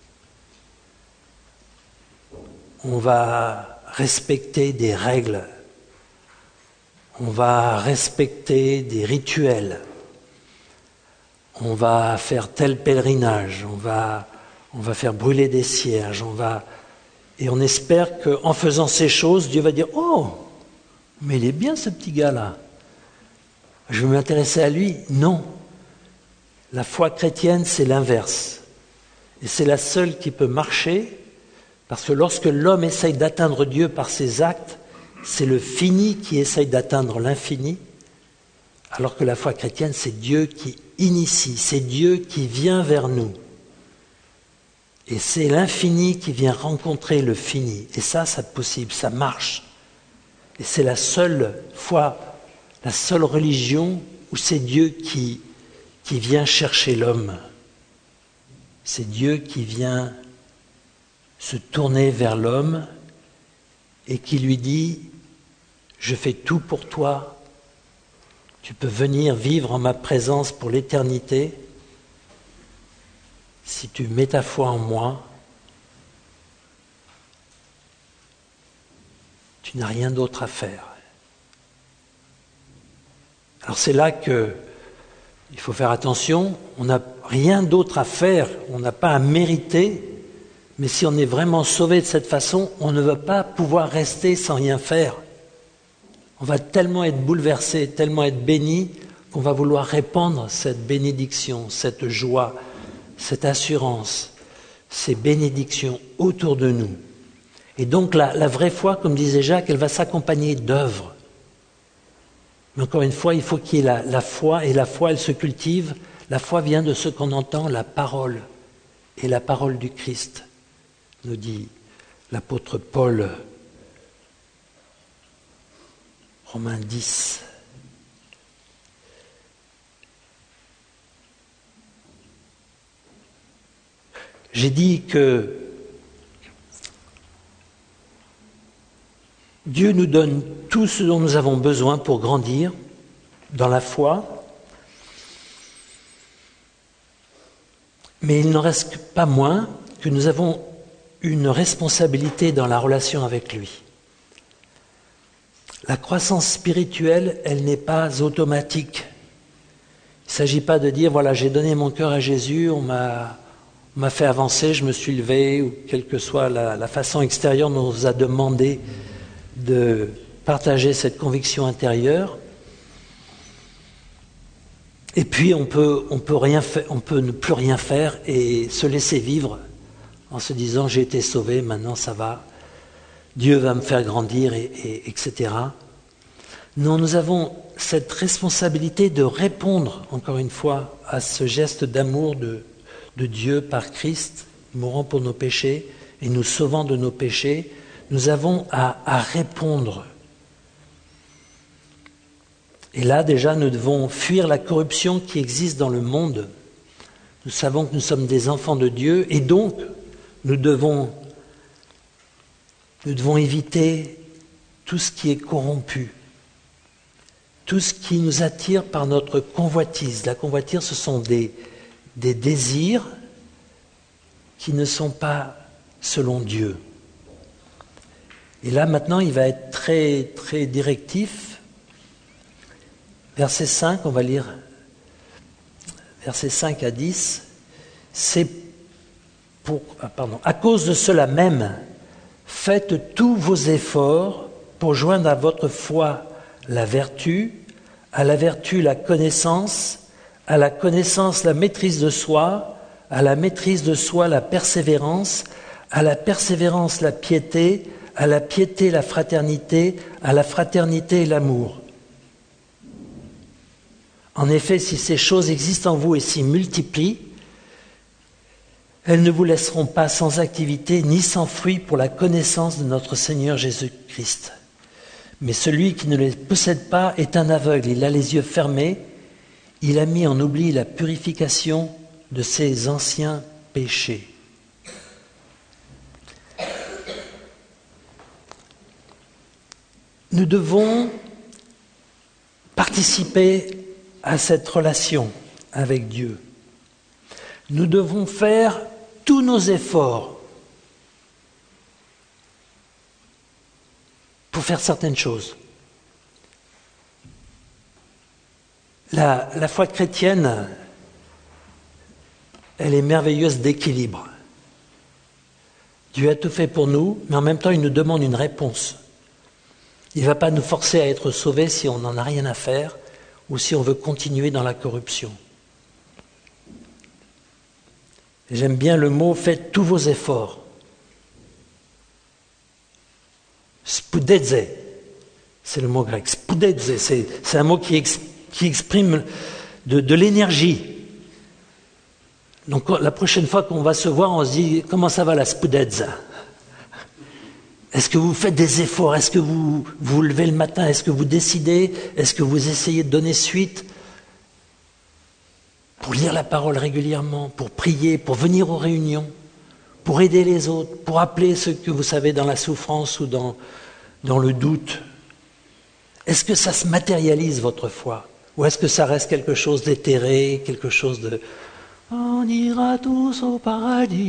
On va respecter des règles, on va respecter des rituels, on va faire tel pèlerinage, on va faire brûler des cierges, et on espère qu'en faisant ces choses, Dieu va dire « Oh, mais il est bien ce petit gars-là, je vais m'intéresser à lui. » Non, la foi chrétienne, c'est l'inverse. Et c'est la seule qui peut marcher, parce que lorsque l'homme essaye d'atteindre Dieu par ses actes, c'est le fini qui essaye d'atteindre l'infini, alors que la foi chrétienne, c'est Dieu qui initie, c'est Dieu qui vient vers nous. Et c'est l'infini qui vient rencontrer le fini. Et ça, c'est possible, ça marche. Et c'est la seule foi, la seule religion où c'est Dieu qui vient chercher l'homme. C'est Dieu qui vient se tourner vers l'homme et qui lui dit « Je fais tout pour toi, tu peux venir vivre en ma présence pour l'éternité si tu mets ta foi en moi, tu n'as rien d'autre à faire. » Alors c'est là qu'il faut faire attention, on n'a rien d'autre à faire, on n'a pas à mériter. Mais si on est vraiment sauvé de cette façon, on ne va pas pouvoir rester sans rien faire. On va tellement être bouleversé, tellement être béni, qu'on va vouloir répandre cette bénédiction, cette joie, cette assurance, ces bénédictions autour de nous. Et donc la vraie foi, comme disait Jacques, elle va s'accompagner d'œuvres. Mais encore une fois, il faut qu'il y ait la foi, et la foi, elle se cultive. La foi vient de ce qu'on entend, la parole, et la parole du Christ, nous dit l'apôtre Paul, Romains 10. J'ai dit que Dieu nous donne tout ce dont nous avons besoin pour grandir dans la foi, mais il n'en reste pas moins que nous avons une responsabilité dans la relation avec lui. La croissance spirituelle, elle n'est pas automatique. Il ne s'agit pas de dire, voilà, j'ai donné mon cœur à Jésus, on m'a fait avancer, je me suis levé, ou quelle que soit la façon extérieure, on nous a demandé de partager cette conviction intérieure. Et puis on peut ne plus rien faire et se laisser vivre en se disant j'ai été sauvé, maintenant ça va, Dieu va me faire grandir, etc. Non, nous avons cette responsabilité de répondre, encore une fois, à ce geste d'amour de Dieu par Christ, mourant pour nos péchés et nous sauvant de nos péchés. Nous avons à répondre. Et là, déjà, nous devons fuir la corruption qui existe dans le monde. Nous savons que nous sommes des enfants de Dieu et donc nous devons éviter tout ce qui est corrompu, tout ce qui nous attire par notre convoitise. La convoitise, ce sont des désirs qui ne sont pas selon Dieu. Et là, maintenant, il va être très, très directif. Verset 5, on va lire versets 5 à 10. À cause de cela même, faites tous vos efforts pour joindre à votre foi la vertu, à la vertu la connaissance, à la connaissance la maîtrise de soi, à la maîtrise de soi la persévérance, à la persévérance la piété, à la piété la fraternité, à la fraternité l'amour. En effet, si ces choses existent en vous et s'y multiplient, elles ne vous laisseront pas sans activité ni sans fruit pour la connaissance de notre Seigneur Jésus-Christ. Mais celui qui ne les possède pas est un aveugle, il a les yeux fermés, il a mis en oubli la purification de ses anciens péchés. Nous devons participer à cette relation avec Dieu. Nous devons faire tous nos efforts pour faire certaines choses. La foi chrétienne, elle est merveilleuse d'équilibre. Dieu a tout fait pour nous, mais en même temps, il nous demande une réponse. Il ne va pas nous forcer à être sauvés si on n'en a rien à faire ou si on veut continuer dans la corruption. J'aime bien le mot « faites tous vos efforts ». Spoudetze, c'est le mot grec. Spoudetze, c'est un mot qui exprime de l'énergie. Donc la prochaine fois qu'on va se voir, on se dit « Comment ça va la spoudetze ?» Est-ce que vous faites des efforts? Est-ce que vous vous levez le matin? Est-ce que vous décidez? Est-ce que vous essayez de donner suite? Pour lire la parole régulièrement, pour prier, pour venir aux réunions, pour aider les autres, pour appeler ceux que vous savez dans la souffrance ou dans le doute. Est-ce que ça se matérialise votre foi? Ou est-ce que ça reste quelque chose d'éthéré, quelque chose de « On ira tous au paradis ».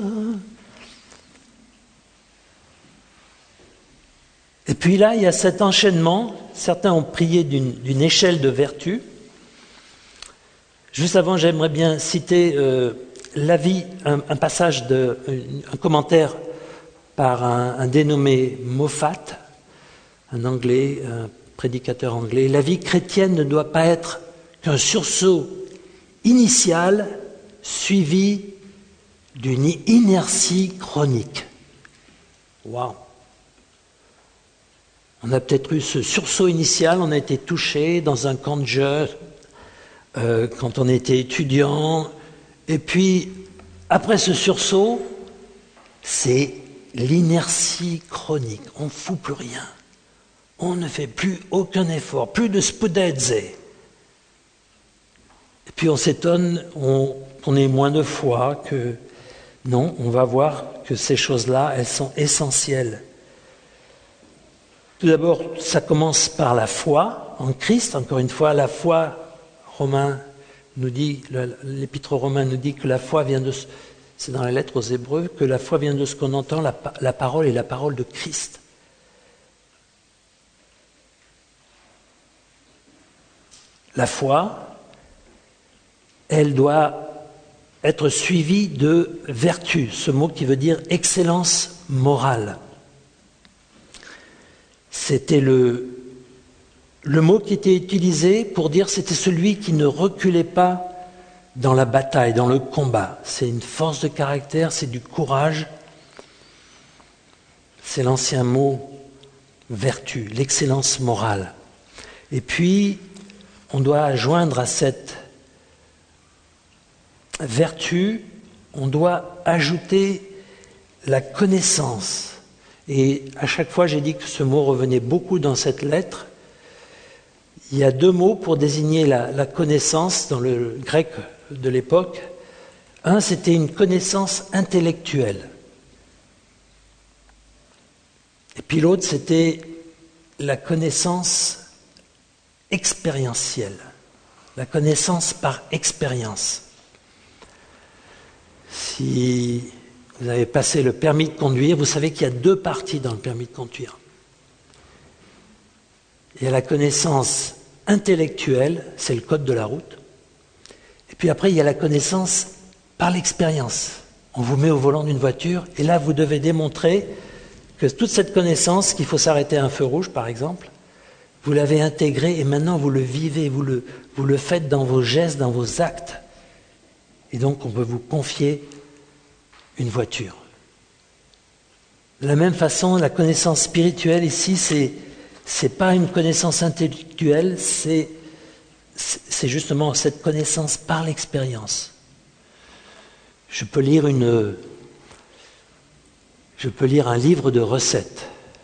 Et puis là, il y a cet enchaînement. Certains ont prié d'une échelle de vertu. Juste avant, j'aimerais bien citer un passage, un commentaire par un dénommé Moffat, un Anglais, un prédicateur anglais. La vie chrétienne ne doit pas être qu'un sursaut initial suivi d'une inertie chronique. Waouh! On a peut-être eu ce sursaut initial, on a été touché dans un camp de jeunes quand on était étudiant. Et puis, après ce sursaut, c'est l'inertie chronique. On ne fout plus rien. On ne fait plus aucun effort, plus de spoudetze. Et puis on s'étonne qu'on ait moins de foi, que non, on va voir que ces choses-là, elles sont essentielles. Tout d'abord, ça commence par la foi en Christ. Encore une fois, la foi, l'Épître aux Romains nous dit que la foi vient c'est dans la lettre aux Hébreux, que la foi vient de ce qu'on entend, la parole est la parole de Christ. La foi, elle doit être suivi de vertu, ce mot qui veut dire excellence morale. C'était le mot qui était utilisé pour dire c'était celui qui ne reculait pas dans la bataille, dans le combat. C'est une force de caractère, c'est du courage. C'est l'ancien mot vertu, l'excellence morale. Et puis, on doit joindre à cette vertu, on doit ajouter la connaissance. Et à chaque fois, j'ai dit que ce mot revenait beaucoup dans cette lettre. Il y a deux mots pour désigner la connaissance dans le grec de l'époque. Un, c'était une connaissance intellectuelle. Et puis l'autre, c'était la connaissance expérientielle, la connaissance par expérience. Si vous avez passé le permis de conduire, vous savez qu'il y a deux parties dans le permis de conduire. Il y a la connaissance intellectuelle, c'est le code de la route. Et puis après, il y a la connaissance par l'expérience. On vous met au volant d'une voiture et là, vous devez démontrer que toute cette connaissance, qu'il faut s'arrêter à un feu rouge par exemple, vous l'avez intégrée et maintenant vous le vivez, vous le faites dans vos gestes, dans vos actes. Et donc on peut vous confier une voiture. De la même façon, la connaissance spirituelle ici, c'est pas une connaissance intellectuelle, c'est justement cette connaissance par l'expérience. Je peux lire un livre de recettes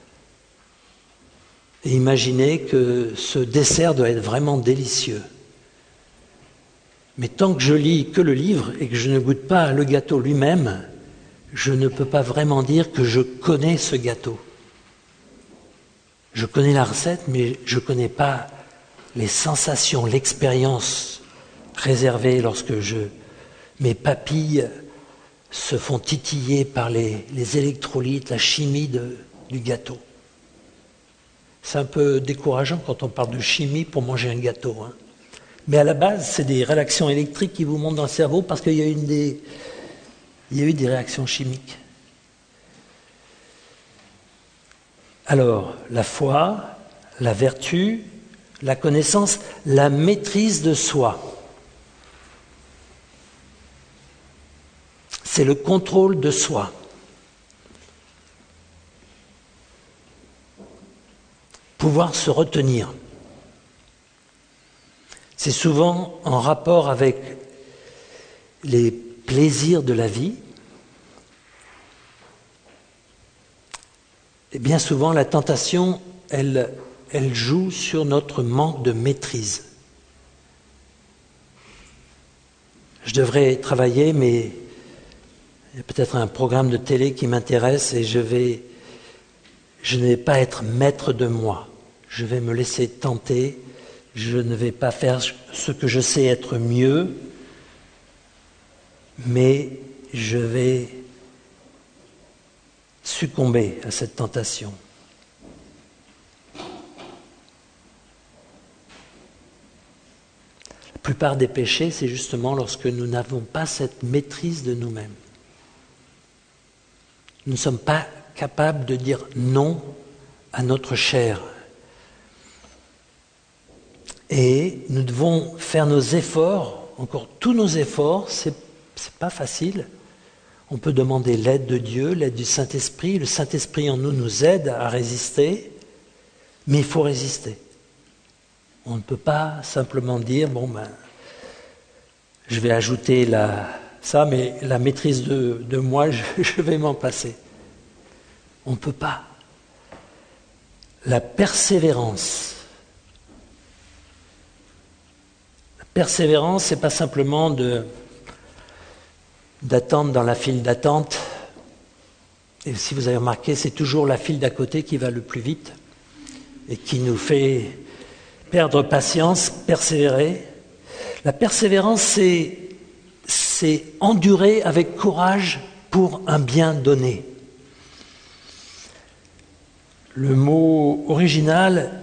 et imaginer que ce dessert doit être vraiment délicieux. Mais tant que je lis que le livre et que je ne goûte pas le gâteau lui-même, je ne peux pas vraiment dire que je connais ce gâteau. Je connais la recette, mais je ne connais pas les sensations, l'expérience réservée lorsque mes papilles se font titiller par les électrolytes, la chimie du gâteau. C'est un peu décourageant quand on parle de chimie pour manger un gâteau. Hein. Mais à la base, c'est des réactions électriques qui vous montent dans le cerveau parce qu'il y a eu des réactions chimiques. Alors, la foi, la vertu, la connaissance, la maîtrise de soi. C'est le contrôle de soi. Pouvoir se retenir. C'est souvent en rapport avec les plaisirs de la vie. Et bien souvent, la tentation, elle joue sur notre manque de maîtrise. Je devrais travailler, mais il y a peut-être un programme de télé qui m'intéresse et je ne vais pas être maître de moi. Je vais me laisser tenter. Je ne vais pas faire ce que je sais être mieux, mais je vais succomber à cette tentation. La plupart des péchés, c'est justement lorsque nous n'avons pas cette maîtrise de nous-mêmes. Nous ne sommes pas capables de dire non à notre chair. Et nous devons faire nos efforts, encore tous nos efforts, c'est pas facile. On peut demander l'aide de Dieu, l'aide du Saint-Esprit. Le Saint-Esprit en nous aide à résister, mais il faut résister. On ne peut pas simplement dire, je vais ajouter ça, mais la maîtrise de moi, je vais m'en passer. On ne peut pas. La persévérance. Persévérance, ce n'est pas simplement d'attendre dans la file d'attente. Et si vous avez remarqué, c'est toujours la file d'à côté qui va le plus vite et qui nous fait perdre patience, persévérer. La persévérance, c'est endurer avec courage pour un bien donné. Le mot original,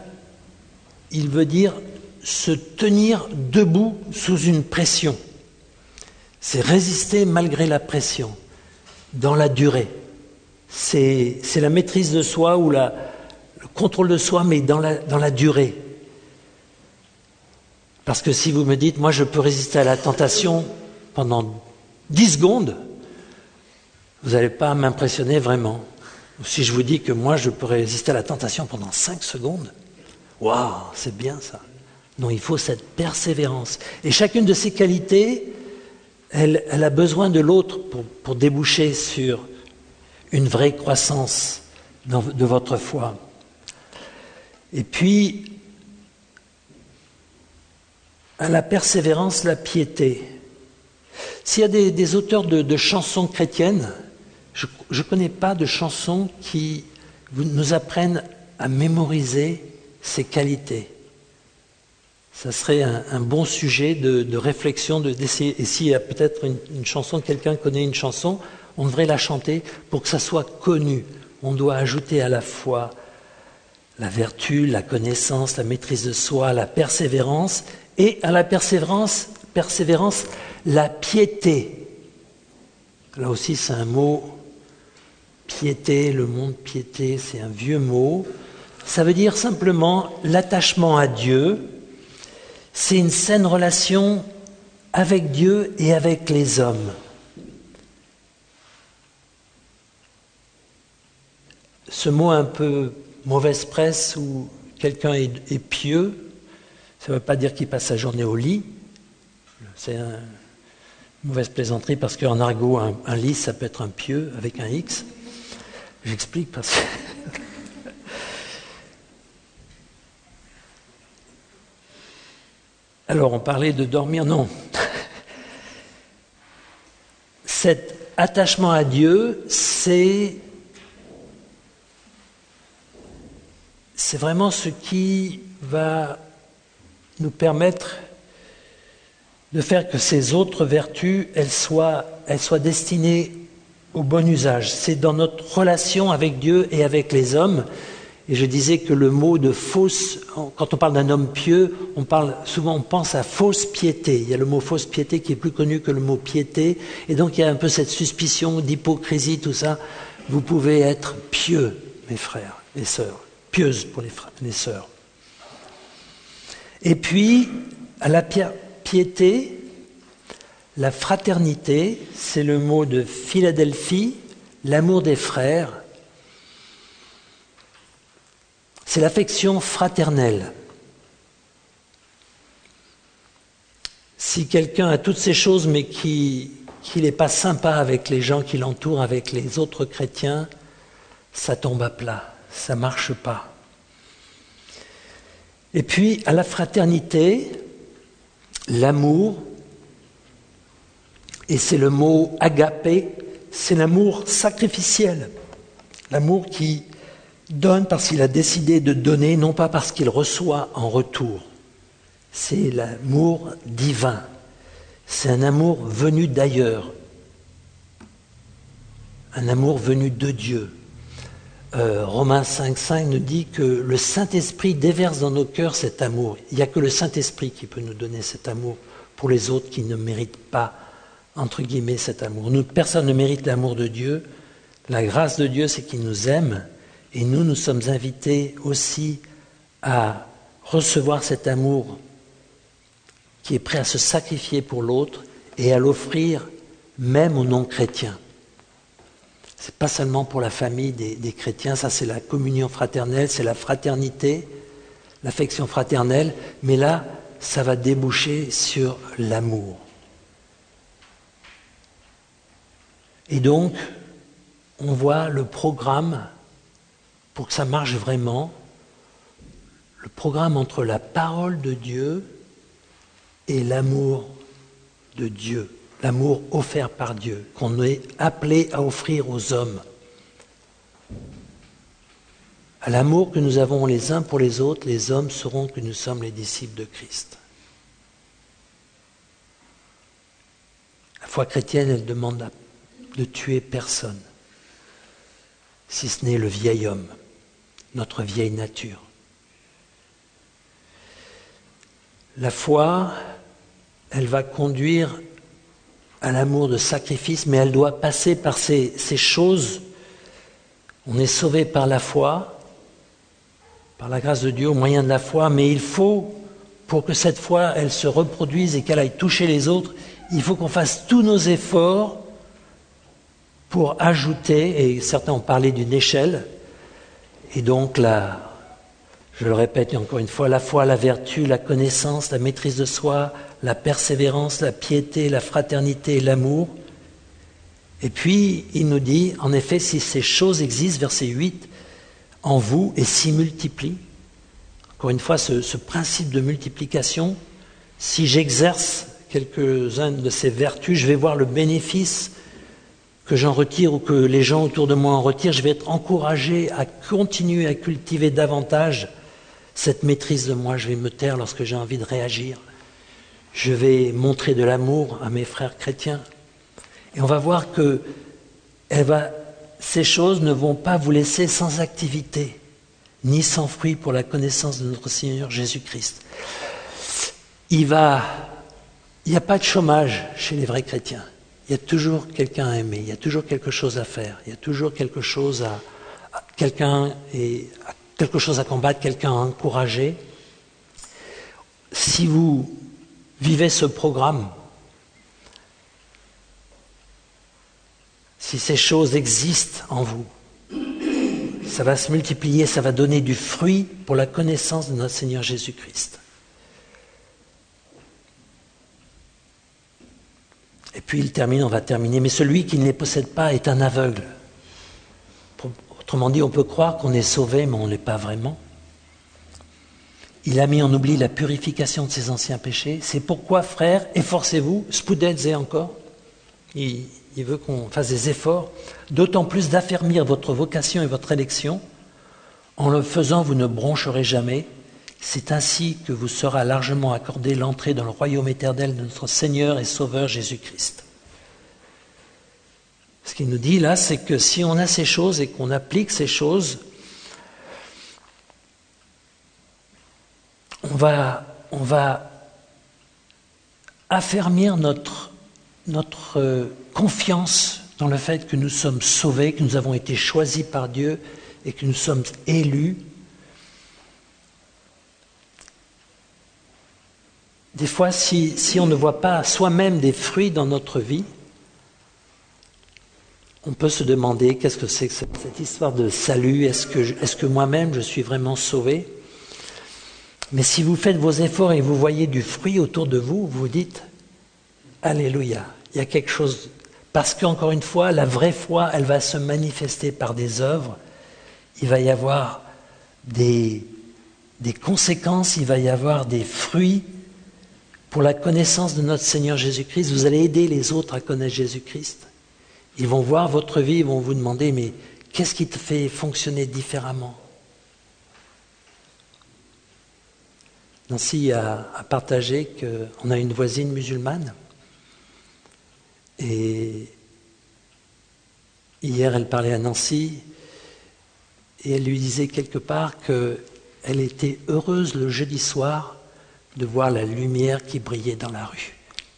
il veut dire se tenir debout sous une pression. C'est résister malgré la pression, dans la durée. C'est la maîtrise de soi ou le contrôle de soi, mais dans la durée. Parce que si vous me dites, moi je peux résister à la tentation pendant 10 secondes, vous n'allez pas m'impressionner vraiment. Ou si je vous dis que moi je peux résister à la tentation pendant 5 secondes, waouh, c'est bien ça. Non, il faut cette persévérance. Et chacune de ces qualités, elle a besoin de l'autre pour déboucher sur une vraie croissance de votre foi. Et puis, à la persévérance, la piété. S'il y a des auteurs de chansons chrétiennes, je ne connais pas de chansons qui nous apprennent à mémoriser ces qualités. Ça serait un bon sujet de réflexion, d'essayer. Et s'il y a peut-être une chanson, quelqu'un connaît une chanson, on devrait la chanter pour que ça soit connu. On doit ajouter à la fois la vertu, la connaissance, la maîtrise de soi, la persévérance, et à la persévérance, la piété. Là aussi, c'est un mot, piété, le mot piété, c'est un vieux mot. Ça veut dire simplement l'attachement à Dieu. C'est une saine relation avec Dieu et avec les hommes. Ce mot un peu mauvaise presse où quelqu'un est pieux, ça ne veut pas dire qu'il passe sa journée au lit. C'est une mauvaise plaisanterie parce qu'en argot, un lit, ça peut être un pieu avec un X. J'explique parce que... Alors, on parlait de dormir, non. Cet attachement à Dieu, c'est vraiment ce qui va nous permettre de faire que ces autres vertus, elles soient destinées au bon usage. C'est dans notre relation avec Dieu et avec les hommes. Et je disais que le mot de fausse, quand on parle d'un homme pieux, on pense à fausse piété. Il y a le mot fausse piété qui est plus connu que le mot piété. Et donc il y a un peu cette suspicion d'hypocrisie, tout ça. Vous pouvez être pieux, mes frères et sœurs. Pieuses pour les sœurs. Et puis, à la piété, la fraternité, c'est le mot de Philadelphie, l'amour des frères. C'est l'affection fraternelle. Si quelqu'un a toutes ces choses, mais qu'il n'est pas sympa avec les gens qui l'entourent, avec les autres chrétiens, ça tombe à plat, ça ne marche pas. Et puis, à la fraternité, l'amour, et c'est le mot agapé, c'est l'amour sacrificiel, l'amour qui donne parce qu'il a décidé de donner, non pas parce qu'il reçoit en retour. C'est l'amour divin, c'est un amour venu d'ailleurs, un amour venu de Dieu. Romains 5,5 nous dit que le Saint-Esprit déverse dans nos cœurs cet amour. Il n'y a que le Saint-Esprit qui peut nous donner cet amour pour les autres qui ne méritent pas, entre guillemets, cet amour. Personne ne mérite l'amour de Dieu. La grâce de Dieu, c'est qu'il nous aime. Et nous sommes invités aussi à recevoir cet amour qui est prêt à se sacrifier pour l'autre et à l'offrir même aux non-chrétiens. C'est pas seulement pour la famille des chrétiens, ça c'est la communion fraternelle, c'est la fraternité, l'affection fraternelle, mais là, ça va déboucher sur l'amour. Et donc, on voit le programme, pour que ça marche vraiment, le programme entre la parole de Dieu et l'amour de Dieu. L'amour offert par Dieu, qu'on est appelé à offrir aux hommes. À l'amour que nous avons les uns pour les autres, les hommes sauront que nous sommes les disciples de Christ. La foi chrétienne, elle demande de tuer personne, si ce n'est le vieil homme, notre vieille nature. La foi, elle va conduire à l'amour de sacrifice, mais elle doit passer par ces choses. On est sauvé par la foi, par la grâce de Dieu, au moyen de la foi, mais il faut, pour que cette foi, elle se reproduise et qu'elle aille toucher les autres, il faut qu'on fasse tous nos efforts pour ajouter, et certains ont parlé d'une échelle, et donc je le répète encore une fois, la foi, la vertu, la connaissance, la maîtrise de soi, la persévérance, la piété, la fraternité et l'amour. Et puis, il nous dit, en effet, si ces choses existent, verset 8, en vous et s'y multiplient. Encore une fois, ce principe de multiplication, si j'exerce quelques-unes de ces vertus, je vais voir le bénéfice que j'en retire ou que les gens autour de moi en retirent. Je vais être encouragé à continuer à cultiver davantage cette maîtrise de moi. Je vais me taire lorsque j'ai envie de réagir. Je vais montrer de l'amour à mes frères chrétiens. Et on va voir que ces choses ne vont pas vous laisser sans activité, ni sans fruit pour la connaissance de notre Seigneur Jésus-Christ. Il n'y a pas de chômage chez les vrais chrétiens. Il y a toujours quelqu'un à aimer, il y a toujours quelque chose à faire, il y a toujours quelque chose quelque chose à combattre, quelqu'un à encourager. Si vous vivez ce programme, si ces choses existent en vous, ça va se multiplier, ça va donner du fruit pour la connaissance de notre Seigneur Jésus-Christ. Et puis on va terminer, mais celui qui ne les possède pas est un aveugle. Autrement dit, on peut croire qu'on est sauvé, mais on ne l'est pas vraiment. Il a mis en oubli la purification de ses anciens péchés. C'est pourquoi, frères, efforcez-vous, spudetze encore. Il veut qu'on fasse des efforts, d'autant plus d'affermir votre vocation et votre élection. En le faisant, vous ne broncherez jamais. C'est ainsi que vous sera largement accordé l'entrée dans le royaume éternel de notre Seigneur et Sauveur Jésus-Christ. Ce qu'il nous dit là, c'est que si on a ces choses et qu'on applique ces choses, on va affermir notre confiance dans le fait que nous sommes sauvés, que nous avons été choisis par Dieu et que nous sommes élus. Des fois, si on ne voit pas soi-même des fruits dans notre vie, on peut se demander qu'est-ce que c'est que cette histoire de salut, est-ce que moi-même je suis vraiment sauvé ? Mais si vous faites vos efforts et vous voyez du fruit autour de vous, vous vous dites « Alléluia ». Il y a quelque chose, parce qu'encore une fois, la vraie foi, elle va se manifester par des œuvres. Il va y avoir des conséquences, il va y avoir des fruits pour la connaissance de notre Seigneur Jésus-Christ. Vous allez aider les autres à connaître Jésus-Christ. Ils vont voir votre vie, ils vont vous demander « Mais qu'est-ce qui te fait fonctionner différemment ?» Nancy a partagé qu'on a une voisine musulmane. Et hier, elle parlait à Nancy et elle lui disait quelque part qu'elle était heureuse le jeudi soir de voir la lumière qui brillait dans la rue.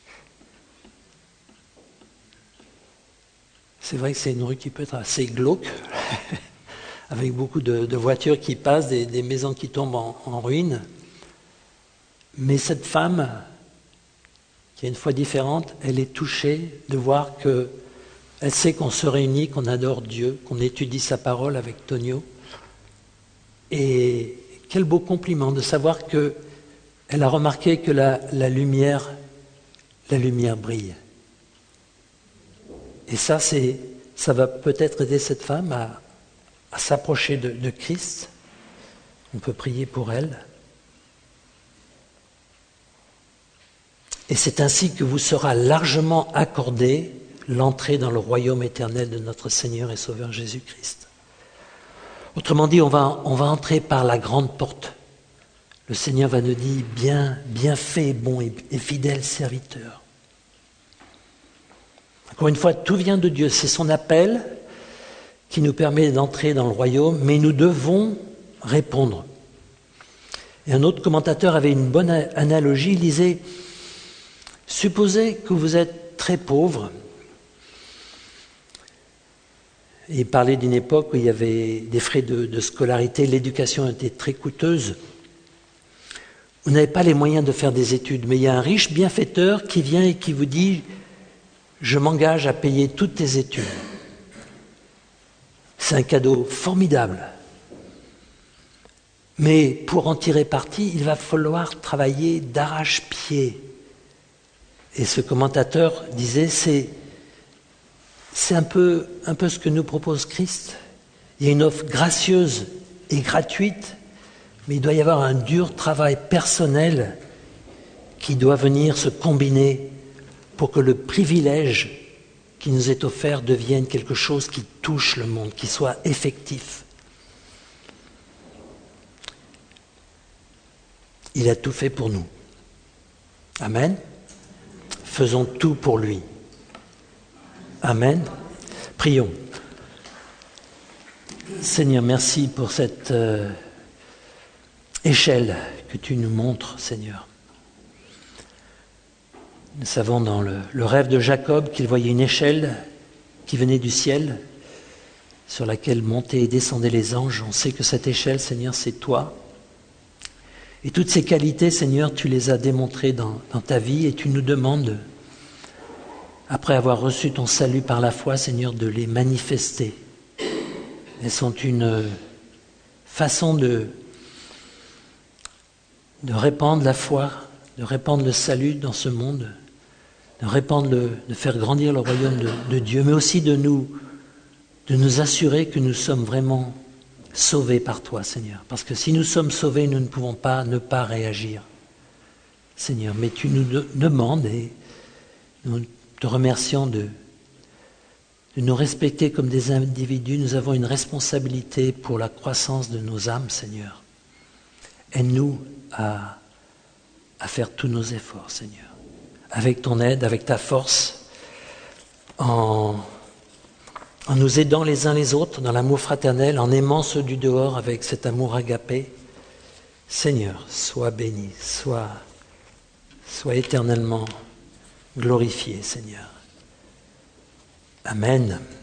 C'est vrai que c'est une rue qui peut être assez glauque, avec beaucoup de voitures qui passent, des maisons qui tombent en ruine. Mais cette femme, qui a une foi différente, elle est touchée de voir qu'elle sait qu'on se réunit, qu'on adore Dieu, qu'on étudie sa parole avec Tonio. Et quel beau compliment de savoir qu'elle a remarqué que la lumière brille. Et ça va peut-être aider cette femme à s'approcher de Christ. On peut prier pour elle. Et c'est ainsi que vous sera largement accordé l'entrée dans le royaume éternel de notre Seigneur et Sauveur Jésus-Christ. Autrement dit, on va entrer par la grande porte. Le Seigneur va nous dire bien fait, bon et fidèle serviteur. Encore une fois, tout vient de Dieu. C'est son appel qui nous permet d'entrer dans le royaume, mais nous devons répondre. Et un autre commentateur avait une bonne analogie. Il disait « Supposez que vous êtes très pauvres. Et il parlait d'une époque où il y avait des frais de scolarité, l'éducation était très coûteuse. Vous n'avez pas les moyens de faire des études, mais il y a un riche bienfaiteur qui vient et qui vous dit « Je m'engage à payer toutes tes études ». C'est un cadeau formidable. Mais pour en tirer parti, il va falloir travailler d'arrache-pied. Et ce commentateur disait, c'est un peu ce que nous propose Christ. Il y a une offre gracieuse et gratuite, mais il doit y avoir un dur travail personnel qui doit venir se combiner pour que le privilège qui nous est offert devienne quelque chose qui touche le monde, qui soit effectif. Il a tout fait pour nous. Amen. Faisons tout pour lui. Amen. Prions. Seigneur, merci pour cette échelle que tu nous montres, Seigneur. Nous savons dans le rêve de Jacob qu'il voyait une échelle qui venait du ciel, sur laquelle montaient et descendaient les anges. On sait que cette échelle, Seigneur, c'est toi. Et toutes ces qualités, Seigneur, tu les as démontrées dans ta vie et tu nous demandes, après avoir reçu ton salut par la foi, Seigneur, de les manifester. Elles sont une façon de répandre la foi, de répandre le salut dans ce monde, de faire grandir le royaume de Dieu, mais aussi de nous assurer que nous sommes vraiment sauvés par toi, Seigneur. Parce que si nous sommes sauvés, nous ne pouvons pas ne pas réagir, Seigneur. Mais tu nous demandes, et nous te remercions de nous respecter comme des individus. Nous avons une responsabilité pour la croissance de nos âmes, Seigneur. Aide-nous à faire tous nos efforts, Seigneur. Avec ton aide, avec ta force, en nous aidant les uns les autres dans l'amour fraternel, en aimant ceux du dehors avec cet amour agapé. Seigneur, sois béni, sois éternellement glorifié, Seigneur. Amen.